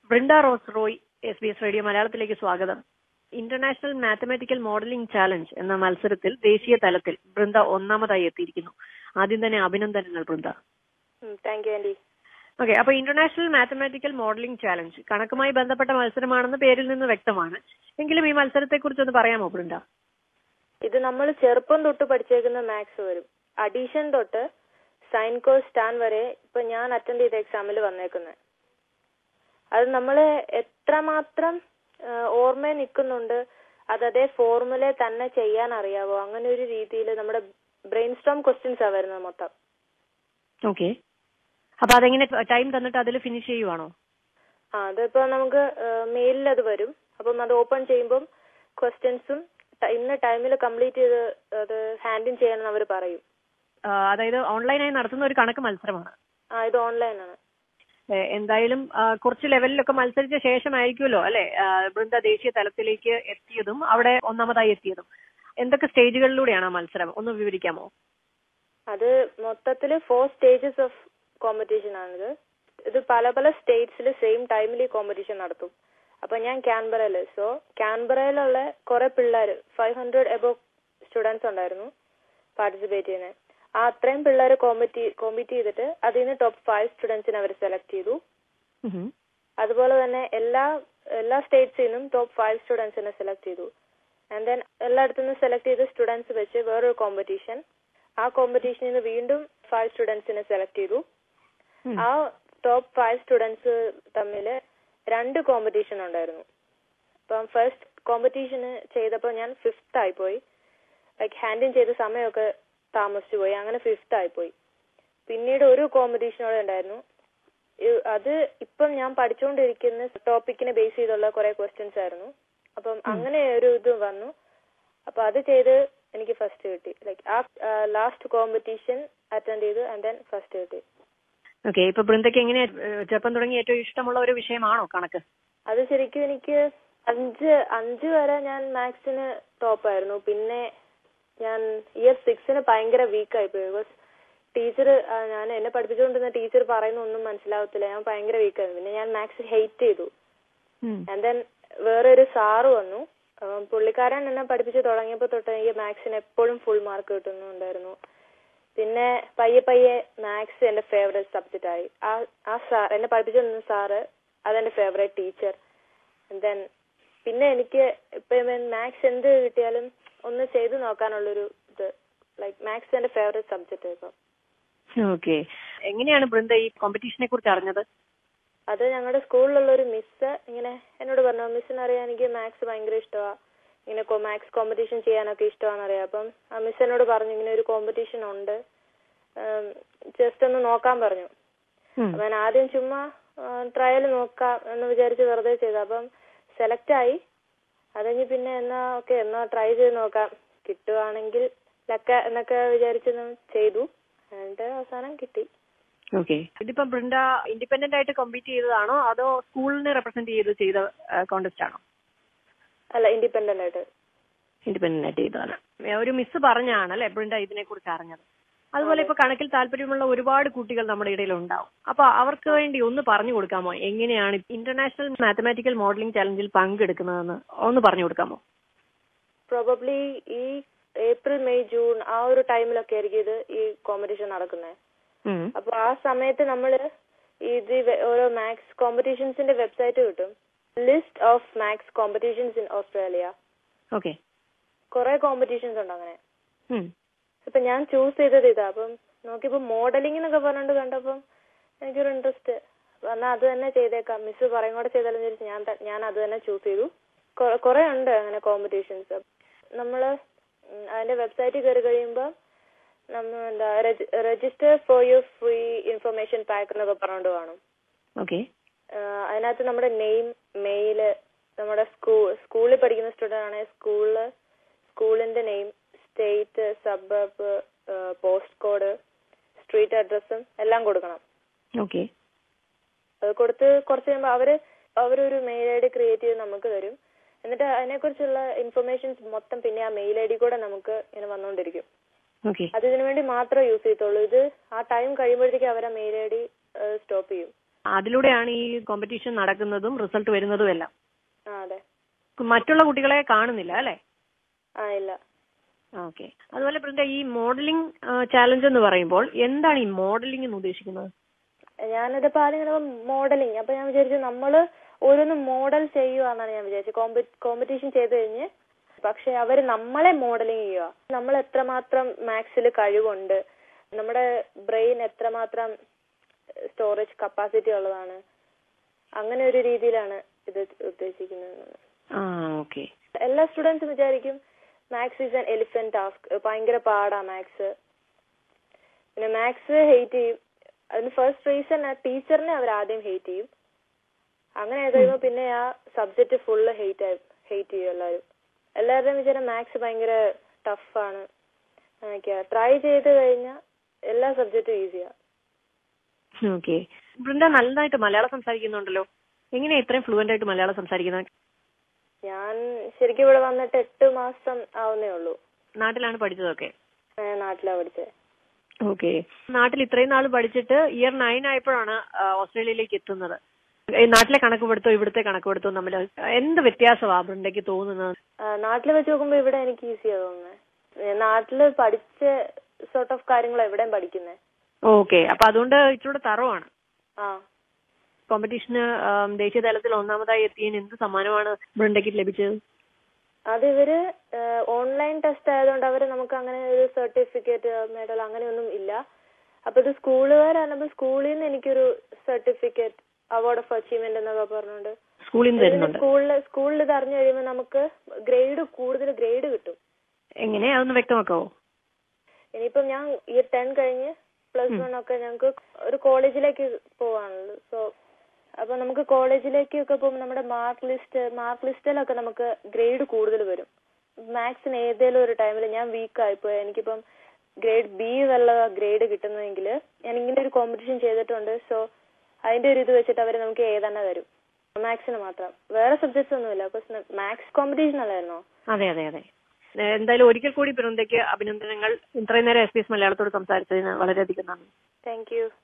Brinda Rose Roy SBS radio മലയാളത്തിലേക്ക് സ്വാഗതം. International mathematical modelling challenge എന്ന മത്സരത്തിൽ ദേശീയ തലത്തിൽ ബൃന്ദ ഒന്നാമതായി എത്തിയിരിക്കുന്നു. ആദ്യം തന്നെ അഭിനന്ദനങ്ങൾ Brinda. Thank you Andy. Okay, അപ്പൊ ഇന്റർനാഷണൽ മാത്തമാറ്റിക്കൽ മോഡലിംഗ് ചാലഞ്ച് കണക്കുമായി ബന്ധപ്പെട്ട മത്സരമാണെന്ന് പേരിൽ നിന്ന് വ്യക്തമാണ്. എങ്കിലും ഈ മത്സരത്തെ കുറിച്ചൊന്ന് പറയാമോ ബൃന്ദ? ഇത് നമ്മൾ ചെറുപ്പം തൊട്ട് പഠിച്ചേക്കുന്ന മാത്സ് വരും. അഡീഷൻ തൊട്ട് സൈൻ കോസ് ടാൻ വരെ ഇപ്പൊ ഞാൻ അറ്റൻഡ് ചെയ്ത എക്സാമിൽ വന്നേക്കുന്നത്. അത് നമ്മൾ എത്രമാത്രം ഓർമ്മയിൽ നിൽക്കുന്നുണ്ട്, അതേ ഫോർമുല തന്നെ ചെയ്യാൻ അറിയാവോ, അങ്ങനെ ഒരു രീതിയിൽ നമ്മുടെ ബ്രെയിൻ സ്റ്റോം ക്വസ്റ്റ്യൻസാ വരുന്നത് മൊത്തം. ഓക്കെ, അപ്പൊ അതെങ്ങനെ ടൈം തന്നിട്ട് അതിൽ ഫിനിഷ് ചെയ്യുവാണോ? അതിപ്പോ നമുക്ക് മെയിലിൽ അത് വരും. അപ്പം അത് ഓപ്പൺ ചെയ്യുമ്പം ക്വസ്റ്റ്യൻസും ഇന്ന ടൈമിൽ കംപ്ലീറ്റ് ചെയ്ത് അത് ഹാൻഡിൽ ചെയ്യണമെന്ന് അവർ പറയും. അതായത് ഓൺലൈനായി നടത്തുന്ന ഒരു കണക്ക് മത്സരമാണ്. ഇത് ഓൺലൈനാണ്. എന്തായാലും കുറച്ച് ലെവലിലൊക്കെ മത്സരിച്ച ശേഷമായിരിക്കുമല്ലോ അല്ലെ ബൃന്ദ ദേശീയ തലത്തിലേക്ക് എത്തിയതും അവിടെ ഒന്നാമതായി എത്തിയതും. എന്തൊക്കെ സ്റ്റേജുകളിലൂടെയാണ് ആ മത്സരം, ഒന്ന് വിവരിക്കാമോ? അത് മൊത്തത്തിൽ 4 സ്റ്റേജസ് ഓഫ് കോമ്പറ്റീഷൻ ആണിത്. ഇത് പല പല സ്റ്റേറ്റ്സിൽ സെയിം ടൈമിൽ ഈ കോമ്പറ്റീഷൻ നടത്തും. അപ്പൊ ഞാൻ കാൻബറയില്, സോ കാൻബറയിലുള്ള കുറെ പിള്ളേർ 500 എബോ സ്റ്റുഡൻസ് ഉണ്ടായിരുന്നു പാർട്ടിസിപ്പേറ്റ് ചെയ്യുന്നത്. ആ അത്രയും പിള്ളേർ കോമ്പീറ്റ് ചെയ്തിട്ട് അതിൽ നിന്ന് ടോപ്പ് 5 സ്റ്റുഡൻസിനെ അവർ സെലക്ട് ചെയ്തു. അതുപോലെ തന്നെ എല്ലാ സ്റ്റേറ്റ്സിൽ നിന്നും ടോപ്പ് 5 സ്റ്റുഡൻസിനെ സെലക്ട് ചെയ്തു. ആൻഡ് ദെൻ എല്ലായിടത്തു നിന്നും സെലക്ട് ചെയ്ത സ്റ്റുഡൻസ് വെച്ച് വേറൊരു കോമ്പറ്റീഷൻ. ആ കോമ്പറ്റീഷനിൽ നിന്ന് വീണ്ടും 5 സ്റ്റുഡൻസിനെ സെലക്ട് ചെയ്തു. ആ ടോപ്പ് 5 സ്റ്റുഡൻസ് തമ്മിൽ 2 കോമ്പറ്റീഷൻ ഉണ്ടായിരുന്നു. അപ്പം ഫസ്റ്റ് കോമ്പറ്റീഷന് ചെയ്തപ്പോൾ ഞാൻ 5th ആയിപ്പോയി. ലൈക്ക് ഹാൻഡിൽ ചെയ്ത സമയമൊക്കെ താമസിച്ചു പോയി. അങ്ങനെ 5th ആയിപ്പോയി. പിന്നീട് ഒരു കോമ്പറ്റീഷനോടെ ഉണ്ടായിരുന്നു. അത് ഇപ്പം ഞാൻ പഠിച്ചുകൊണ്ടിരിക്കുന്ന ടോപ്പിക്കിനെ ബേസ് ചെയ്തുള്ള കുറെ ക്വസ്റ്റ്യൻസ് ആയിരുന്നു. അപ്പം അങ്ങനെ ഒരു ഇത് വന്നു. അപ്പൊ അത് ചെയ്ത് എനിക്ക് ഫസ്റ്റ് കിട്ടി. ലൈക്ക് ആ ലാസ്റ്റ് കോമ്പറ്റീഷൻ അറ്റൻഡ് ചെയ്തു ആൻഡ് ദെൻ ഫസ്റ്റ് കിട്ടി. ഓക്കെ, ഇപ്പൊ ബൃന്ദയ്ക്ക് എങ്ങനെയാ ചെറുപ്പം തുടങ്ങി ഏറ്റവും ഇഷ്ടമുള്ള ഒരു വിഷയമാണോ കണക്ക്? അത് ശരിക്കും എനിക്ക് 5 വരെ ഞാൻ മാത്സിന് ടോപ്പായിരുന്നു. പിന്നെ ഞാൻ ഇയർ 6 ഭയങ്കര വീക്കായിപ്പോയി. ബിക്കോസ് ടീച്ചർ എന്നെ പഠിപ്പിച്ചുകൊണ്ടിരുന്ന ടീച്ചർ പറയുന്ന ഒന്നും മനസ്സിലാവത്തില്ല. ഞാൻ ഭയങ്കര വീക്കായിരുന്നു. പിന്നെ ഞാൻ മാത്സ് ഹെയ്റ്റ് ചെയ്തു. ആൻഡ് ദെൻ വേറെ ഒരു സാറ് വന്നു. പുള്ളിക്കാരൻ എന്നെ പഠിപ്പിച്ച് തുടങ്ങിയപ്പോൾ തൊട്ട് എനിക്ക് മാത്സിന് എപ്പോഴും ഫുൾ മാർക്ക് കിട്ടുന്നുണ്ടായിരുന്നു. പിന്നെ പയ്യെ മാത്സ് എന്റെ ഫേവറേറ്റ് സബ്ജക്റ്റ് ആയി. ആ സാർ എന്നെ പഠിപ്പിച്ചിരുന്ന സാറ് അതെന്റെ ഫേവറേറ്റ് ടീച്ചർ. ദെൻ പിന്നെ എനിക്ക് ഇപ്പൊ മാത്സ് എന്ത് കിട്ടിയാലും ഒന്ന് ചെയ്തു നോക്കാനുള്ളൊരു ഇത്. ലൈക്ക് മാത്സ് എന്റെ ഫേവറേറ്റ് സബ്ജക്റ്റ് ഇപ്പം. ഓക്കെ, എങ്ങനെയാണ് ബൃന്ദ ഈ കോമ്പറ്റീഷനെ കുറിച്ച് അറിഞ്ഞത്? അത് ഞങ്ങളുടെ സ്കൂളിലുള്ള ഒരു മിസ് ഇങ്ങനെ എന്നോട് പറഞ്ഞു, മിസ്സിനറിയാം എനിക്ക് മാത്സ് ഭയങ്കര ഇഷ്ടമാണ്, ഇങ്ങനെ മാത്സ് കോമ്പറ്റീഷൻ ചെയ്യാനൊക്കെ ഇഷ്ടമാണെന്നറിയാം. അപ്പം ആ മിസ് എന്നോട് പറഞ്ഞു ഇങ്ങനെ ഒരു കോമ്പറ്റീഷൻ ഉണ്ട്, ജസ്റ്റ് ഒന്ന് നോക്കാൻ പറഞ്ഞു. അപ്പൊ ഞാൻ ആദ്യം ചുമ്മാ ട്രയൽ നോക്കാം എന്ന് വിചാരിച്ച് വെറുതെ ചെയ്തു. അപ്പം സെലക്ട് ആയി. അത് കഴിഞ്ഞ് പിന്നെ എന്നാ ട്രൈ ചെയ്ത് നോക്കാം, കിട്ടുവാണെങ്കിൽ ലക്ക എന്നൊക്കെ വിചാരിച്ച് ചെയ്തു. എന്നിട്ട് അവസാനം കിട്ടി. ഓക്കെ, ഇതിപ്പം ബൃന്ദ ഇൻഡിപെൻഡന്റ് ആയിട്ട് കോമ്പീറ്റ് ചെയ്തതാണോ അതോ സ്കൂളിനെ റെപ്രസെന്റ് ചെയ്ത കോൺടെസ്റ്റ് ആണോ? അല്ല, ഇൻഡിപെൻഡന്റ് ആയിട്ട് ചെയ്തതാണ്. ഒരു മിസ് പറഞ്ഞാണല്ലേ ബൃന്ദ ഇതിനെ കുറിച്ച് അറിഞ്ഞത്. അതുപോലെ ഇപ്പൊ കണക്കിൽ താല്പര്യമുള്ള ഒരുപാട് കുട്ടികൾ നമ്മുടെ ഇടയിൽ ഉണ്ടാവും. അപ്പൊ അവർക്ക് വേണ്ടി ഒന്ന് പറഞ്ഞു കൊടുക്കാമോ, എങ്ങനെയാണ് ഇന്റർനാഷണൽ മാത്തമാറ്റിക്കൽ മോഡലിംഗ് ചാലഞ്ചിൽ പങ്കെടുക്കുന്നതെന്ന് ഒന്ന് പറഞ്ഞു കൊടുക്കാമോ? പ്രോബബ്ലി ഈ ഏപ്രിൽ മെയ് ജൂൺ ആ ഒരു ടൈമിലൊക്കെ ആയിരിക്കും ഇത് ഈ കോമ്പറ്റീഷൻ നടക്കുന്നത്. അപ്പൊ ആ സമയത്ത് നമ്മള് ഇത് ഓരോ മാത്സ് കോമ്പറ്റീഷൻസിന്റെ വെബ്സൈറ്റ് കിട്ടും. List of maths competitions in Australia. Okay, കുറെ കോമ്പറ്റീഷൻസ് ഉണ്ട് അങ്ങനെ. ഇപ്പൊ ഞാൻ ചൂസ് ചെയ്തത് ഇതാ. അപ്പം നോക്കിയപ്പോ മോഡലിംഗ് എന്നൊക്കെ പറഞ്ഞോണ്ട് കണ്ടപ്പം എനിക്കൊരു ഇൻട്രസ്റ്റ് വന്നാൽ അത് തന്നെ ചെയ്തേക്കാം, മിസ് പറയും കൂടെ ചെയ്താലും വിചാരിച്ച് ഞാൻ അത് തന്നെ ചൂസ് ചെയ്തു. കുറെ ഉണ്ട് അങ്ങനെ കോമ്പറ്റീഷൻസ്. നമ്മള് അതിന്റെ വെബ്സൈറ്റിൽ കയറി കഴിയുമ്പോ എന്താ register for your free information pack എന്നൊക്കെ പറഞ്ഞോണ്ട് കാണും. അതിനകത്ത് നമ്മുടെ നെയിം, മെയില്, നമ്മുടെ സ്കൂളിൽ പഠിക്കുന്ന സ്റ്റുഡന്റ് ആണെങ്കിൽ സ്കൂളിന്റെ name, state, suburb, post code, street അഡ്രസ്സും എല്ലാം കൊടുക്കണം. അത് കൊടുത്ത് കുറച്ച് കഴിയുമ്പോൾ അവരൊരു മെയിൽ ഐ ഡി ക്രിയേറ്റ് ചെയ്ത് നമുക്ക് തരും. എന്നിട്ട് അതിനെക്കുറിച്ചുള്ള ഇൻഫർമേഷൻസ് മൊത്തം പിന്നെ ആ മെയിൽ ഐ ഡി കൂടെ നമുക്ക് ഇങ്ങനെ വന്നുകൊണ്ടിരിക്കും. അത് ഇതിനു വേണ്ടി മാത്രമേ യൂസ് ചെയ്യത്തുള്ളൂ. ഇത് ആ ടൈം കഴിയുമ്പോഴത്തേക്ക് അവർ ആ മെയിൽ ഐ ഡി സ്റ്റോപ്പ് ചെയ്യും. അതിലൂടെയാണ് ഈ കോമ്പറ്റീഷൻ നടക്കുന്നതും റിസൾട്ട് വരുന്നതും എല്ലാം. അതെ. മറ്റുള്ള കുട്ടികളെ കാണുന്നില്ല അല്ലെ? ഇല്ല. ഓക്കെ. അതുപോലെ ബൃന്ദ, ഈ മോഡലിംഗ് ചാലഞ്ച് എന്ന് പറയുമ്പോൾ എന്താണ് ഈ മോഡലിംഗ് എന്ന് ഉദ്ദേശിക്കുന്നത്? ഞാനിതിപ്പോ ആദ്യം മോഡലിംഗ്, അപ്പൊ ഞാൻ വിചാരിച്ചു നമ്മള് ഓരോന്ന് മോഡൽ ചെയ്യുവാന്നാണ് ഞാൻ വിചാരിച്ചത്. കോമ്പറ്റീഷൻ ചെയ്ത് കഴിഞ്ഞ് പക്ഷെ അവര് നമ്മളെ മോഡലിംഗ് ചെയ്യുക. നമ്മൾ എത്രമാത്രം മാത്സിൽ കഴിവുണ്ട്, നമ്മുടെ ബ്രെയിൻ എത്രമാത്രം സ്റ്റോറേജ് കപ്പാസിറ്റി ഉള്ളതാണ്, അങ്ങനെ ഒരു രീതിയിലാണ് ഇത് ഉദ്ദേശിക്കുന്നത്. ഓക്കെ. എല്ലാ സ്റ്റുഡൻസും വിചാരിക്കും maths is an elephant task, ഭയങ്കര പാടാ മാത്സ്. പിന്നെ മാത്സ് ഹെയ്റ്റ് ചെയ്യും. അതിന് ഫസ്റ്റ് റീസൺ ടീച്ചറിനെ അവർ ആദ്യം ഹെയ്റ്റ് ചെയ്യും. അങ്ങനെ കഴിയുമ്പോൾ പിന്നെ ആ സബ്ജക്ട് ഫുള്ള് ഹെയ്റ്റ് ചെയ്യും എല്ലാവരും. എല്ലാവരുടെയും വിചാരം മാത്സ് ഭയങ്കര ടഫാണ്. ട്രൈ ചെയ്ത് കഴിഞ്ഞാൽ എല്ലാ സബ്ജക്റ്റും ഈസിയാ. ഓക്കെ. ബൃന്ദ നല്ലതായിട്ട് മലയാളം സംസാരിക്കുന്നുണ്ടല്ലോ. എങ്ങനെയാ ഇത്രയും ഫ്ലുവന്റ് ആയിട്ട് മലയാളം സംസാരിക്കുന്നത്? ഞാൻ ശരിക്കും ഇവിടെ വന്നിട്ട് 8 മാസം ആവുന്നേ ഉള്ളൂ. നാട്ടിലാണ് പഠിച്ചതൊക്കെ? നാട്ടിലാ പഠിച്ചത്. ഓക്കെ. നാട്ടിൽ ഇത്രയും നാൾ പഠിച്ചിട്ട് ഇയർ 9 ആയപ്പോഴാണ് ഓസ്ട്രേലിയയിലേക്ക് എത്തുന്നത്. നാട്ടിലെ കണക്ക് പഠിത്തവും ഇവിടുത്തെ കണക്ക് പഠിത്തവും തമ്മിൽ എന്ത് വ്യത്യാസമാണ് ബൃന്ദയ്ക്ക് തോന്നുന്നത്? നാട്ടിൽ വെച്ച് നോക്കുമ്പോ ഇവിടെ എനിക്ക് ഈസിയാ തോന്നുന്നത്. നാട്ടില് പഠിച്ച സോർട്ട് ഓഫ് കാര്യങ്ങൾ എവിടെയും പഠിക്കുന്നത്. ഓക്കെ. അപ്പൊ അതുകൊണ്ട് ഇച്ചിരൂടെ തറവാണ്. കോമ്പറ്റീഷന് ദേശീയ തലത്തിൽ ഒന്നാമതായി എത്തിയതിന് എന്ത് സമ്മാനമാണ് ബൃന്ദയ്ക്ക് ലഭിച്ചത്? അത് ഇവര് ഓൺലൈൻ ടെസ്റ്റ് ആയതുകൊണ്ട് അവര് നമുക്ക് അങ്ങനെ ഒരു സർട്ടിഫിക്കറ്റ് മെഡൽ അങ്ങനെയൊന്നും ഇല്ല. അപ്പൊ ഇത് സ്കൂളുകാരാണ്. സ്കൂളിൽ നിന്ന് എനിക്കൊരു സർട്ടിഫിക്കറ്റ് അവാർഡ് ഓഫ് അച്ചീവ്മെന്റ് എന്നൊക്കെ പറഞ്ഞുകൊണ്ട് സ്കൂളിൽ ഇത് അറിഞ്ഞു കഴിയുമ്പോൾ നമുക്ക് കൂടുതൽ ഗ്രേഡ് കിട്ടും. എങ്ങനെ അതൊന്ന് വ്യക്തമാക്കാവോ? ഇനിയിപ്പം ഞാൻ ഇയർ 10 കഴിഞ്ഞ് +1 ഒക്കെ ഞങ്ങൾക്ക് ഒരു കോളേജിലേക്ക് പോവാണല്ലോ. സോ അപ്പൊ നമുക്ക് കോളേജിലേക്ക് ഒക്കെ പോകുമ്പോൾ നമ്മുടെ മാർക്ക് ലിസ്റ്റിലൊക്കെ നമുക്ക് ഗ്രേഡ് കൂടുതൽ വരും. മാത്സിന് ഏതെങ്കിലും ഒരു ടൈമിൽ ഞാൻ വീക്ക് ആയിപ്പോയി, എനിക്കിപ്പം ഗ്രേഡ് B വല്ല ഗ്രേഡ് കിട്ടുന്നതെങ്കിൽ ഞാൻ ഇങ്ങനെ ഒരു കോമ്പറ്റീഷൻ ചെയ്തിട്ടുണ്ട്. സോ അതിന്റെ ഒരു ഇത് വെച്ചിട്ട് അവർ നമുക്ക് A തന്നെ തരും, മാത്സിന് മാത്രം. വേറെ സബ്ജക്ട്സ് ഒന്നുമില്ല. അപ്പൊ മാത്സ് കോമ്പറ്റീഷൻ അല്ലായിരുന്നോ? അതെ അതെ അതെ. എന്തായാലും ഒരിക്കൽ കൂടി ബൃന്ദയ്ക്ക് അഭിനന്ദനങ്ങൾ. ഇത്രയും നേരം SBS മലയാളത്തോട് സംസാരിച്ചതിന് വളരെയധികം നന്ദി. Thank U.